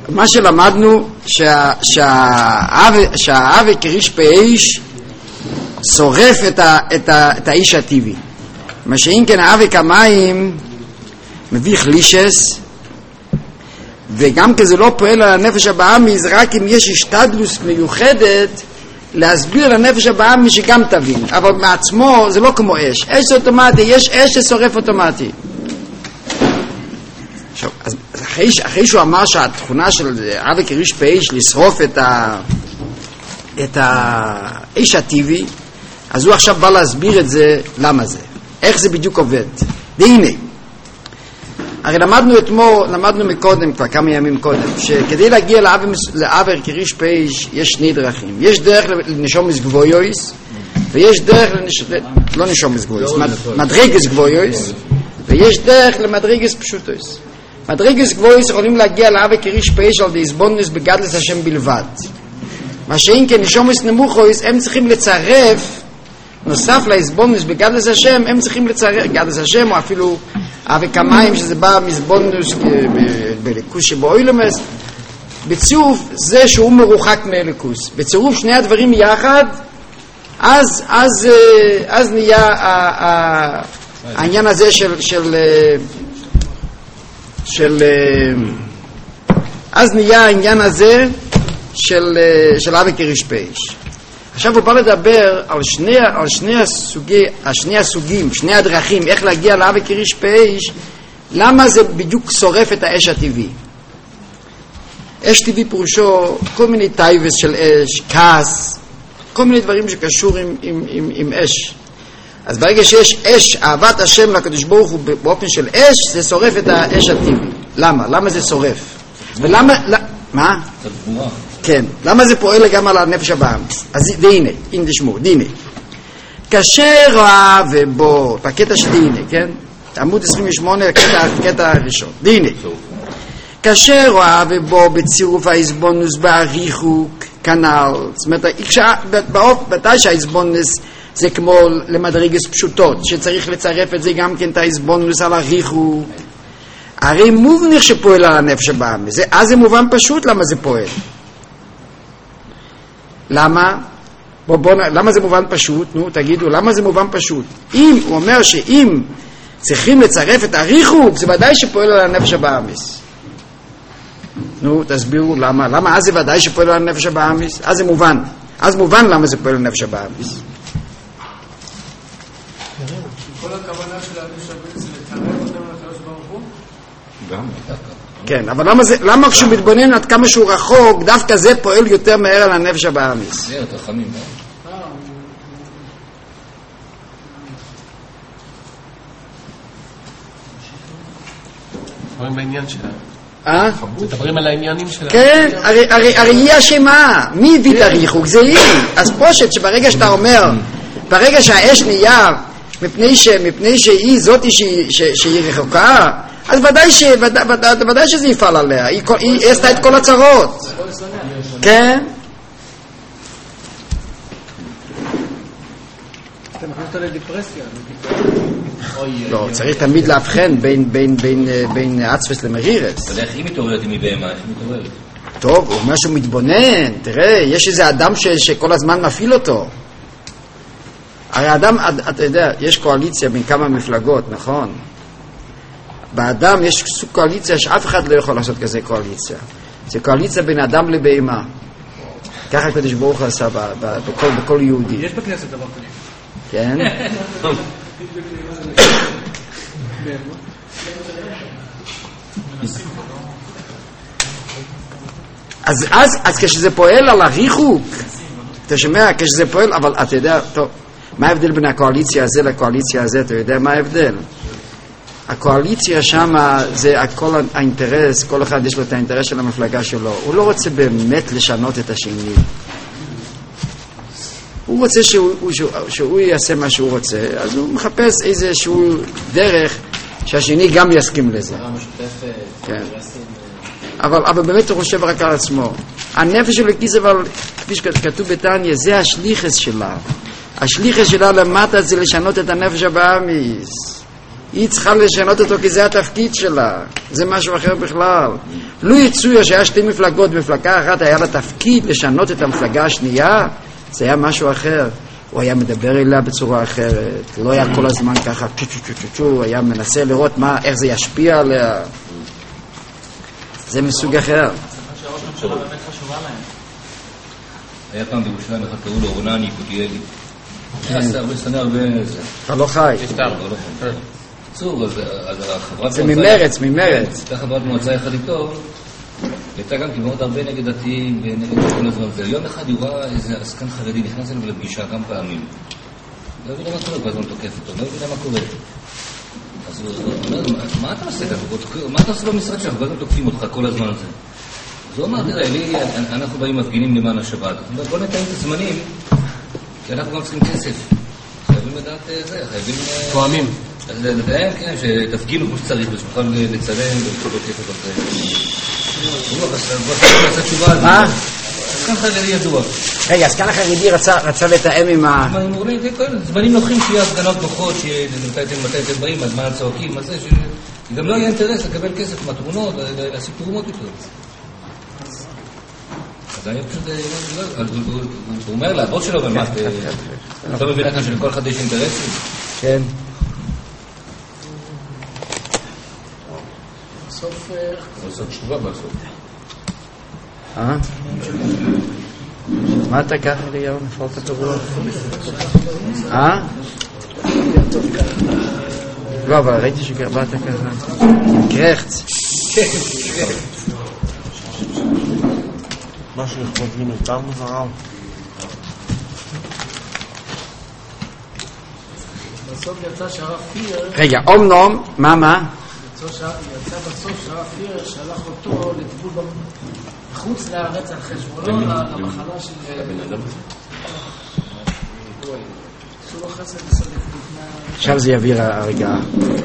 מה שלמדנו שהאב כריש פעיש שורף את האיש הטבעי. מה שאם כן האב כמים מביא חלישס, וגם כזה לא פועל על הנפש הבאמיס, רק אם יש השתדלוס מיוחדת להסביר לנפש הבאמיס שגם תבין, אבל מעצמו זה לא כמו אש. אש זה אוטומטי, יש אש ששורף אוטומטי. עכשיו, אז אחרי שהוא אמר שהתכונה של אב כריש פעיש לשרוף את האש הטבעי, אז הוא עכשיו בא להסביר את זה, למה זה, איך זה בדיוק עובד. והנה, הרי למדנו מקודם, כבר כמה ימים קודם, שכדי להגיע לאב כריש פעיש יש שני דרכים. יש דרך לנשומס גבויויס, ויש דרך לא נשומס גבויויס, מדרגס גבויויס, ויש דרך למדרגס פשוטויס. מדרגס גבויויס יכולים להגיע לאב כריש פעיש על דהסבונדס בגדלס השם בלבד. מה שאם כן נשומס נמוכויס, הם צריכים לצרף, נוסף להסבונדס בגדלס השם, הם צריכים לצרף גדלס השם, או אפילו אבק המים שזה בא מסבונדוס בליקוס שבאוילמס, בצירוף זה שהוא מרוחק מאליקוס, בצירוף שני הדברים יחד, אז נהיה העניין הזה אז נהיה העניין הזה של אבק כריש פעיש. עכשיו הוא בא לדבר על שני הסוגים, שני הדרכים, איך להגיע לאב כריש פעיש, למה זה בדיוק שורף את האש הטבעי. אש טבעי פירושו כל מיני טייבס של אש, כעס, כל מיני דברים שקשור עם אש. אז ברגע שיש אש, אהבת השם לקדוש ברוך הוא באופן של אש, זה שורף את האש הטבעי. למה? למה זה שורף? ולמה, מה? כן, למה זה פועל גם על הנפש הבאמיס? אז הנה, הנה תשמעו, הנה. כאשר אהב בו, בקטע שלי, הנה, כן? עמוד 28, הקטע הראשון. הנה. כאשר אהב בו בצירוף ההסבונוס באריכות, כנ"ל. זאת אומרת, בתי שההסבונוס זה כמו למדרגס פשוטות, שצריך לצרף את זה גם כן את ההסבונוס על אריכות. הרי מובנך שפועל על הנפש הבאמיס. אז זה מובן פשוט למה זה פועל. למה? למה זה מובן פשוט? נו, תגידו, למה זה מובן פשוט? אם, הוא אומר שאם צריכים לצרף את הריחוק, זה ודאי שפועל על הנפש הבאמיס. נו, תסבירו למה. למה אז זה ודאי שפועל על הנפש הבאמיס? אז זה מובן. אז מובן למה זה פועל על הנפש הבאמיס. כל הכוונה של הנפש הבאמיס זה לצרף אותם לקדוש ברוך הוא? גם. כן, אבל למה כשהוא מתבונן עד כמה שהוא רחוק, דווקא זה פועל יותר מהר על הנפש הבאמיס? זה יותר חמים. מדברים בעניין שלה. מדברים על העניינים שלה. כן, הרי היא אשמה. מי הביא את הריחוק? זה היא. אז פושט שברגע שאתה אומר, ברגע שהאש נהיה, מפני שהיא זאתי שהיא רחוקה, אז ודאי שזה יפעל עליה. היא עשתה את כל הצרות. כן? אתה מכניס אותה לדיפרסיה. לא, צריך תמיד להבחן בין עצפס למרירס. אתה יודע איך היא מתעוררת אם היא בהמה, איך היא מתעוררת? טוב, הוא אומר שהוא מתבונן. תראה, יש איזה אדם שכל הזמן מפעיל אותו. הרי אדם, אתה יודע, יש קואליציה בין כמה מפלגות, נכון? באדם יש סוג קואליציה שאף אחד לא יכול לעשות כזה קואליציה. זה קואליציה בין אדם לבהמה. ככה הקדוש ברוך הוא עשה בכל יהודי. יש בכנסת דבר כזה. כן? אז כשזה פועל על הריחוק, אתה שומע, כשזה פועל, אבל אתה יודע, טוב, מה ההבדל בין הקואליציה הזה לקואליציה הזה? אתה יודע מה ההבדל? הקואליציה שם זה הכל האינטרס, כל אחד יש לו את האינטרס של המפלגה שלו. הוא לא רוצה באמת לשנות את השני. הוא רוצה שהוא יעשה מה שהוא רוצה, אז הוא מחפש איזשהו דרך שהשני גם יסכים לזה. כן. אבל באמת הוא חושב רק על עצמו. הנפש של הקיס, אבל כפי שכתוב בתניא, זה השליחס שלה. השליחס שלה למטה זה לשנות את הנפש הבאמיס. היא צריכה לשנות אותו כי זה התפקיד שלה, זה משהו אחר בכלל. לו יצויה שהיה שתי מפלגות, מפלגה אחת היה לה תפקיד לשנות את המפלגה השנייה, זה היה משהו אחר. הוא היה מדבר אליה בצורה אחרת, לא היה כל הזמן ככה הוא היה מנסה לראות איך זה ישפיע עליה. זה מסוג אחר. היה פעם בירושלים אחד קראו לו רונני קודיאלי. עשה הרבה שנה הרבה... אתה לא חי. צור, אז החברת... זה ממרץ. הייתה חברת מועצה יחד איתו, הייתה גם כמעט הרבה נגד דתיים ונגד כל הזמן. ויום אחד הוא ראה איזה עסקן חרדי, נכנס אליו לפגישה כמה פעמים. לא הבינה מה קורה, כל הזמן תוקף אותו, לא הבינה מה קורה. אז הוא אומר, מה אתה עושה כאן? מה אתה עושה במשרד שלך? כל הזמן תוקפים אותך כל הזמן הזה. אז הוא אמר, תראה, אנחנו באים מפגינים למען השבת. בוא נתאים את הזמנים, כי אנחנו גם צריכים כסף. חייבים לדעת זה, חייבים... תואמים. אז לדעת, כן, שתפגינו כמו שצריך, ושמוכל לצלם ולקבל כסף על זה. הוא עשה תשובה על זה. מה? כאן חרדי ידוע. רגע, אז כאן החרדי רצה לתאם עם ה... זמנים נוחים שיהיה הפגנות נוחות, מתי אתם באים, אז מה הצועקים, אז זה, גם לא יהיה אינטרס לקבל כסף מהתמונות, להשיג תרומות איתו. אז אני פשוט... הוא אומר לעבוד שלו, אבל מה, אתה מבין כאן שלכל אחד יש אינטרסים? כן. לעשות תשובה בסוף. מה אתה ככה ליהו? נפלת את הרוח? לא, אבל ראיתי שבאת ככה. קרחץ. משהו יכולים יותר מזרם. בסוף יצא שהרב פייר... רגע, אומנום, מה? יצא בסוף שהרב פייר שלח אותו לטיפול בחוץ לארץ על חשבונו למחלה של... עשו לו חסד לסלק לפני... עכשיו זה יביא הרגעה.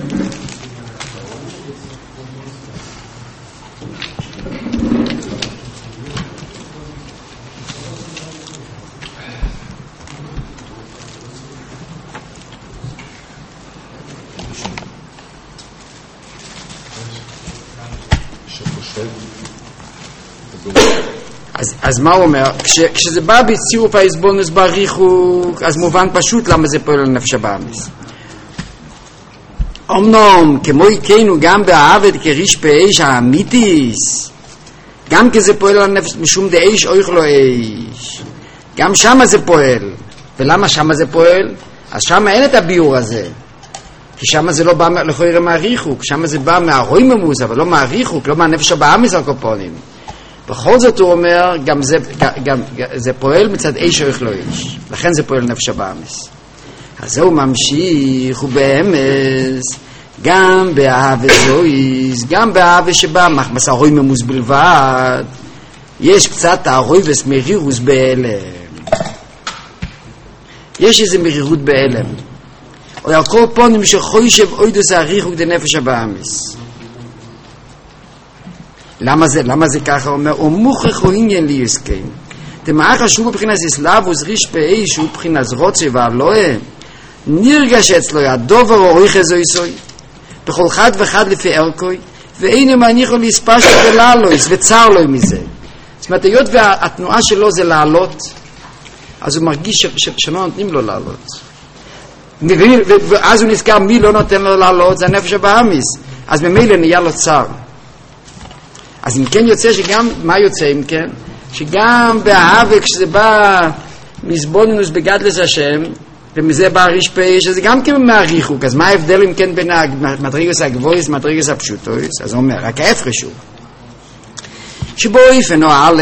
אז מה הוא אומר? כשזה בא בצירוף ההסבונוס בריחוק, אז מובן פשוט למה זה פועל על נפש הבאמיס. אמנם כמו יקנו גם בעבד כריש באש האמיתיס, גם כזה פועל על נפש משום דאש אויך לו אש, גם שמה זה פועל. ולמה שמה זה פועל? אז שמה אין את הביור הזה, כי שמה זה לא בא לכאורה מהריחוק, שמה זה בא מהרוי ממוס, אבל לא מהריחוק, לא מהנפש הבאמיס על קופונים. בכל זאת הוא אומר, גם זה פועל מצד איש או לא איש, לכן זה פועל נפש הבאמיס. אז זהו ממשיך, ובאמס גם באהבה זויס, גם באהבה שבא מחמס הרוי ממוס בלבד, יש קצת הרוי וסמרירוס באלם, יש איזה מרירות באלם, או על כל פונים שחוישב אוידוס הריחוק דנפש הבאמיס. למה זה ככה? הוא אומר, הוא מוכרח הוא עניין לי יסקן. תמאה חשוב בבחינת סלאבוס ריש באיש, שהוא בחינת רוצה והלואה, נרגש אצלו הדובר אוריך איזו יסוי, בכל חד וחד לפי ערכוי, ואין מניחו להספשת ולעלויס, וצר לו מזה. זאת אומרת, היות והתנועה שלו זה לעלות, אז הוא מרגיש שלא נותנים לו לעלות. ואז הוא נזכר מי לא נותן לו לעלות, זה הנפש הבאמיס. אז ממילא נהיה לו צר. אז אם כן יוצא שגם, מה יוצא אם כן? שגם באהבה כשזה בא מסבונינוס בגדלס השם, ומזה בא ריש פייש, שזה גם כן מהריחוק. אז מה ההבדל אם כן בין המדרגס הגבויס ומדרגס הפשוטויס? אז הוא אומר, רק ההפרש הוא. שבו איפנו א',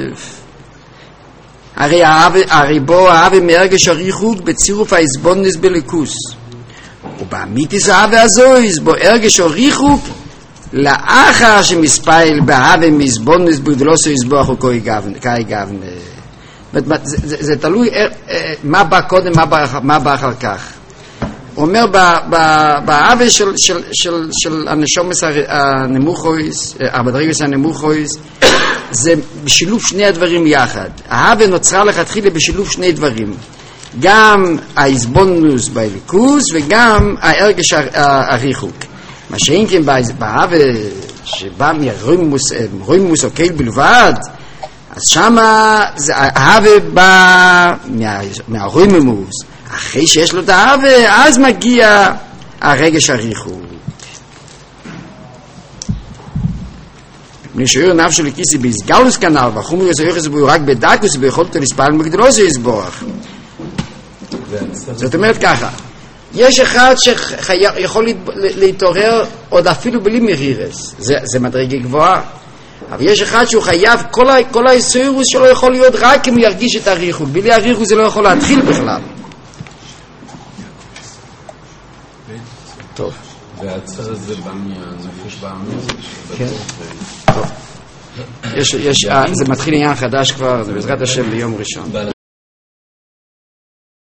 הרי בו אהבה מהרגש הריחוק בצירוף ההסבונינוס בליכוס. ובאמיתיס האהבה הזויס, בו הרגש הריחוק, לאחר שמספייל באהבה מסבונס בגדלוסו יסבוח הוא כאי גוון. זה תלוי מה בא קודם, מה בא אחר כך. הוא אומר באהבה של הנשומס הנמוכויס, המדרגס הנמוכויס, זה בשילוב שני הדברים יחד. האהבה נוצרה לכתחילה בשילוב שני דברים. גם ההסבונוס באלוקוס וגם ההרגש הריחוק. מה שאין כן באהבה שבא מרוימוס או קהיל בלבד, אז שמה האהבה בא מהרוימוס. אחרי שיש לו את האהבה, אז מגיע הרגש הריחוק. נשאר נפשו לכיסי בהסגלוס כנל, והחומר יסויחס בו רק בדקוס ויכולתו לספל מגדלו יסבורך. זאת אומרת ככה, יש אחד שיכול להתעורר עוד אפילו בלי מרירס, זה מדרגה גבוהה, אבל יש אחד שהוא חייב, כל היסוירוס שלו יכול להיות רק אם הוא ירגיש את הריחוק, בלי הריחוק זה לא יכול להתחיל בכלל. טוב. והצד הזה בא מהנפש בעמוס. כן. טוב. זה מתחיל עניין חדש כבר, זה בעזרת השם ביום ראשון.